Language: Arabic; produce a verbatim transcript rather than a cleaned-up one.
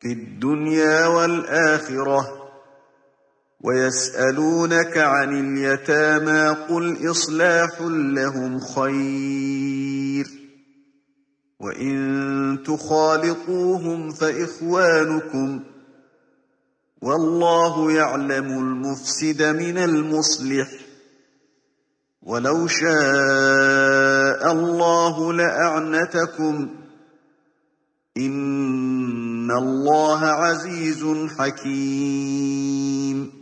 في الدنيا والآخرة. ويسألونك عن اليتامى قل إصلاح لهم خير وإن تخالطوهم فإخوانكم والله يعلم المفسد من المصلح ولو شاء الله لأعنتكم إن الله عزيز حكيم.